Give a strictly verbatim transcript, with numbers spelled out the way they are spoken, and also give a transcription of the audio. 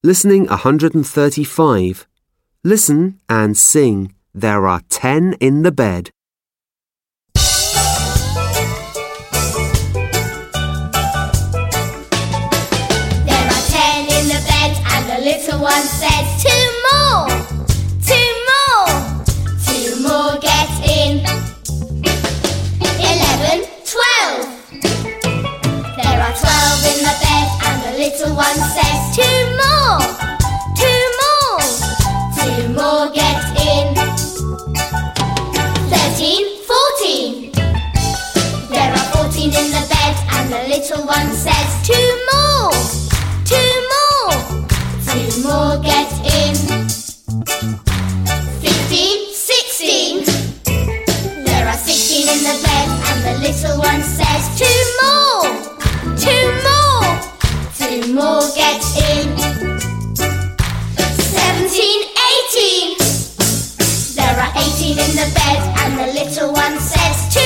Listening one hundred thirty-five. Listen and sing. There are ten in the bed. There are ten in the bed and the little one says, two more, two more, two more get in. Eleven, twelve. There are twelve in the bed and the little one says, two more, two more, two more get in. Thirteen, fourteen. There are fourteen in the bed and the little one says, two more, two more, two more get in. Fifteen, sixteen. There are sixteen in the bed and the little one says, two more, two more, two more get in. Seventeen, eighteen. There are eighteen in the bed and the little one says, two